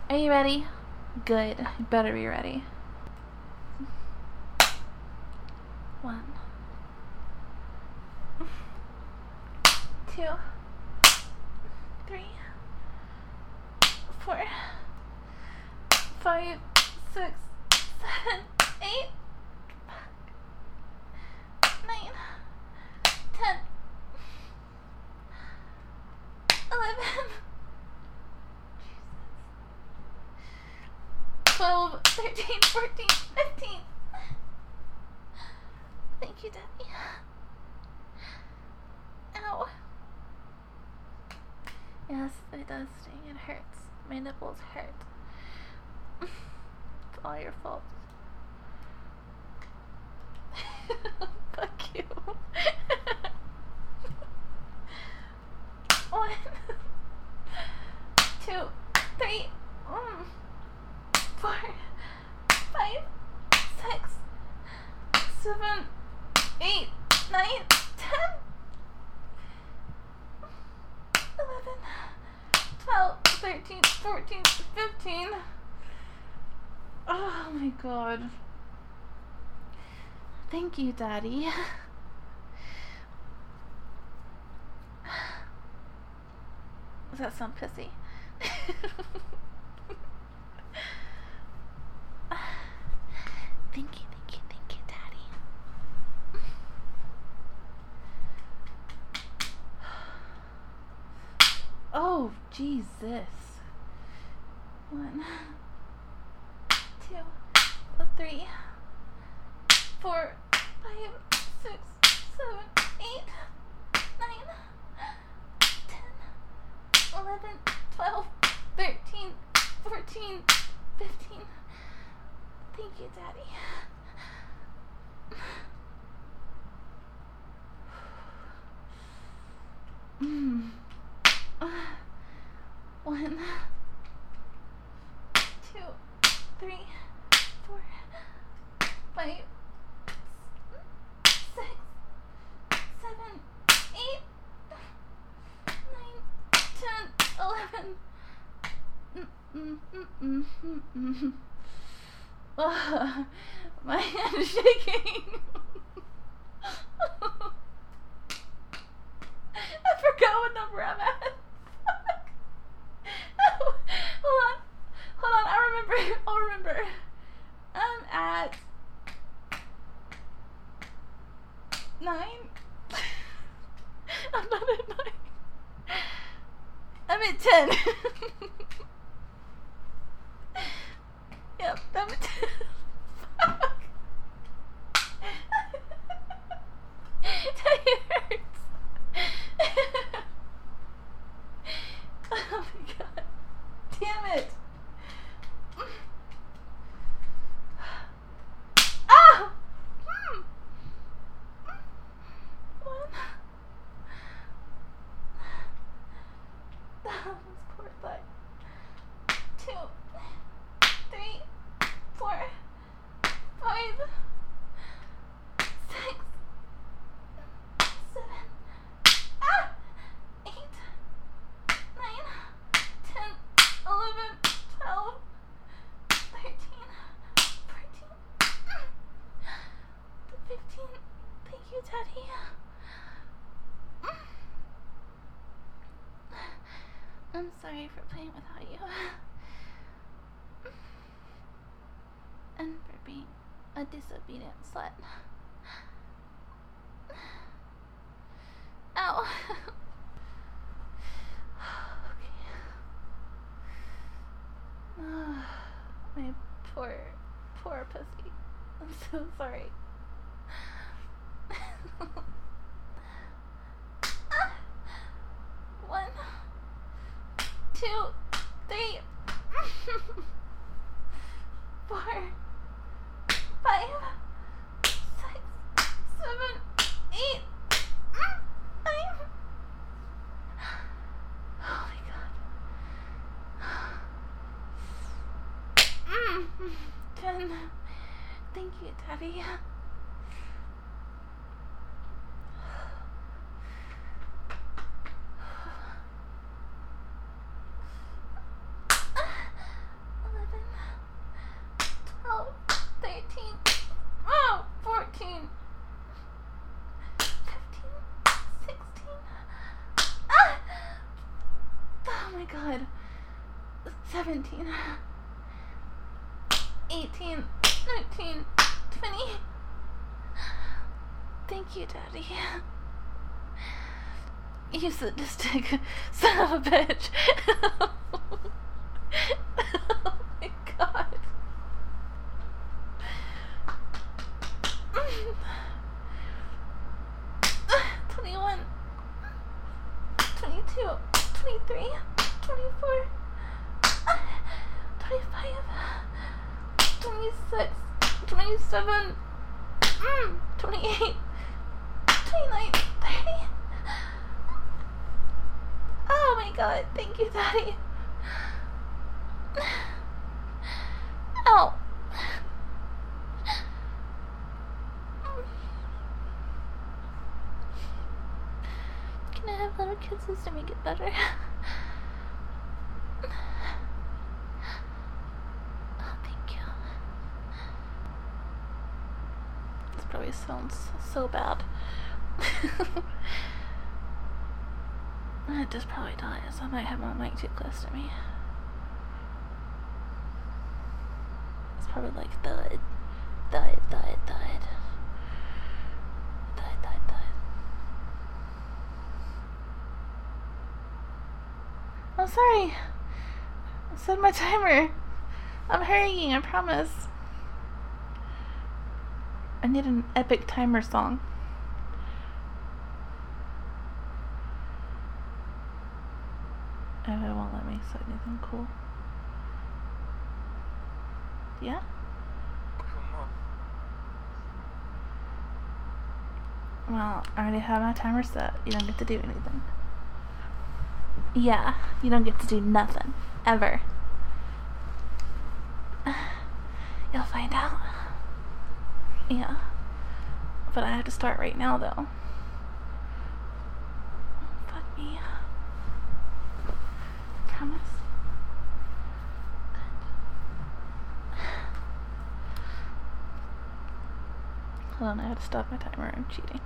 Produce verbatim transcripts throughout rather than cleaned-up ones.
Are you ready? Good. You better be ready. One. Two. Three. Four. Five. Six. Seven. Eight. Nine. Ten. Eleven. Twelve. Thirteen. Fourteen. Fifteen. Thank you, Daddy. Ow. Yes, it does sting. It hurts. My nipples hurt. It's all your fault. Fuck you. One, two, three, mm, four, five, six, seven, eight, nine, ten, eleven, twelve, thirteen, fourteen, fifteen. Oh my god. Thank you, Daddy. Does that sound pissy? Thank you, thank you, thank you, Daddy. Oh, Jesus. One, two, three, four, five, six, seven, eight, nine, ten, eleven, twelve, thirteen, fourteen, fifteen. Thank you, Daddy. Mm. One, two, three, four, five, six, seven, eight, nine, ten, eleven. Mm, mm, mm, mm, mm. Oh, my hand's shaking. I forgot what number I'm at. Hold on. Hold on. I remember. I'll remember. I'm at nine. I'm not at nine. I'm at ten. Yep, I'm at ten. Fuck. It hurts. Oh my god. Damn it. Ah! Hmm. One. That was poor thigh. Two. Three. Four. Five. Six. Seven. Ah! Eight. Nine. Ten. Eleven. Twelve. Thirteen. Fourteen. Fifteen. Thank you, Daddy. I'm sorry for playing without you. And for being a disobedient slut. Ow. Okay. Oh, my poor, poor pussy. I'm so sorry. One, two, three, four, five, six, seven, eight, nine. Oh my god. Mm, ten. Thank you, Daddy. god. seventeen. eighteen. nineteen. twenty. Thank you, Daddy. You sadistic son of a bitch. Oh my god. twenty-one. twenty-two. twenty-three. twenty-four. twenty-five. twenty-six. twenty-seven. twenty-eight. twenty-nine. thirty. Oh my god, thank you, Daddy. Ow. Can I have little kisses to make it better? Oh, thank you. This probably sounds so bad. It just probably dies. I might have my mic too close to me. It's probably like thud, thud, thud, thud, thud, thud, thud. I'm sorry. I set my timer. I'm hurrying, I promise. I need an epic timer song. Oh, it won't let me say anything cool. Yeah? Come on. Well, I already have my timer set. You don't get to do anything. Yeah, you don't get to do nothing. Ever. You'll find out. Yeah. But I have to start right now, though. Fuck me. Promise. Good. Hold on, I had to stop my timer. I'm cheating.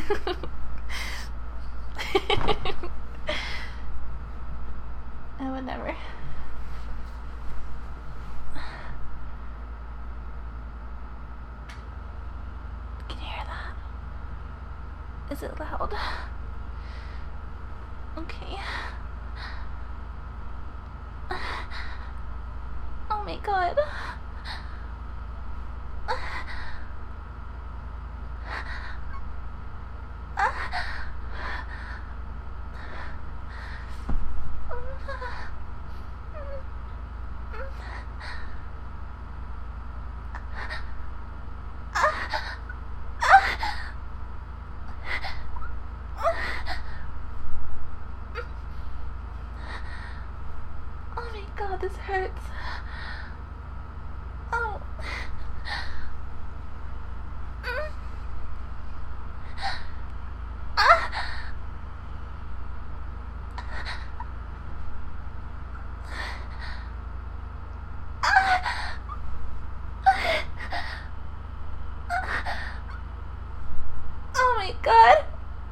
I would never. Can you hear that? Is it loud? Okay. Oh my god. Oh my god, this hurts. Oh. Mm. Ah. Ah. Oh my god.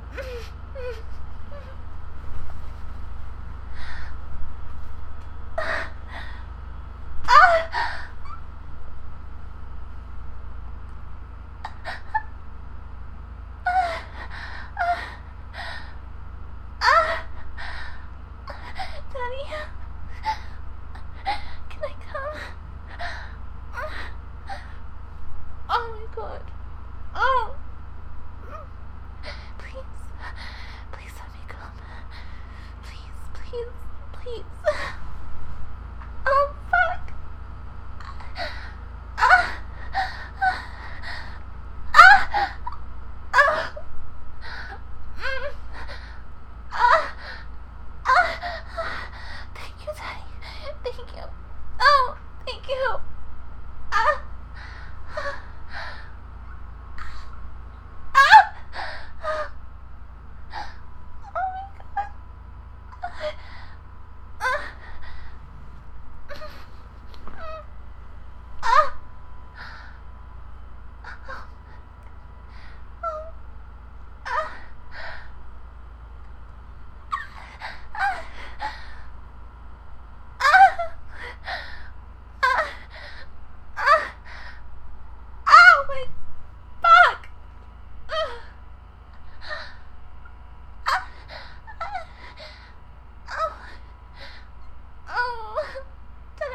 Please, please. Oh, fuck. Ah. Ah. Ah. Mm. Ah. Ah. Thank you, Daddy. Thank you. Oh, thank you. Ah.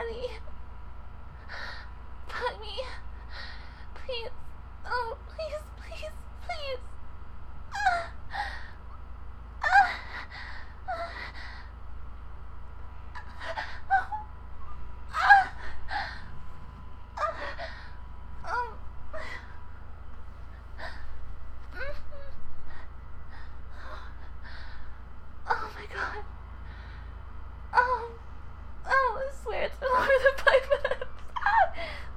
Daddy. Put me. Please. Oh, please, please, please. Ah. Ah. Ah. Ah. Um. Oh my god. Oh. Oh, I swear it's been longer than five minutes. Ah.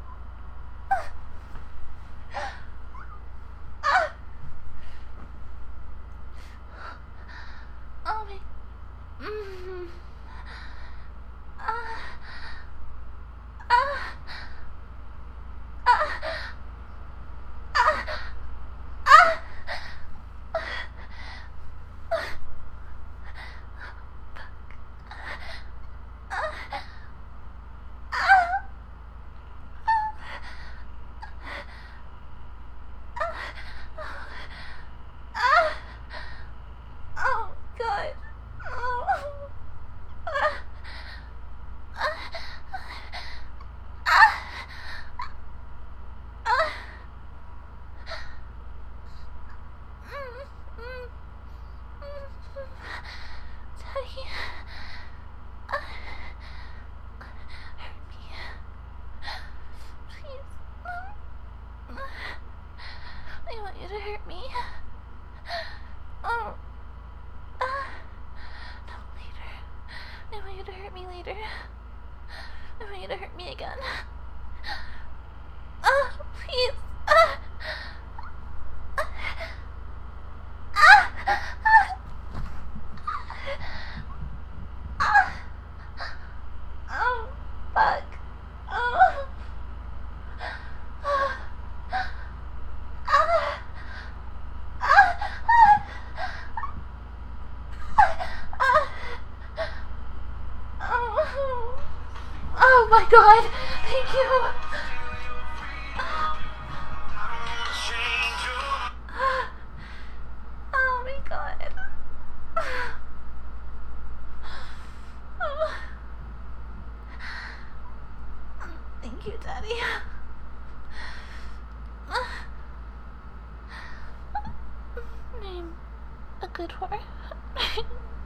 Ah. Oh my. Mm. Ah. Ah. Ah. Ah. Ah. Oh god. Oh. Daddy. Hurt me. Please. I want you to hurt me. Oh. No, later. I want you to hurt me later. I want you to hurt me again. Oh, please. Ah. Ah. Ah. Oh, fuck. Oh. Ah. Ah. Oh. Oh my god, thank you. Oh my god. Thank you, Daddy. I'm a good whore.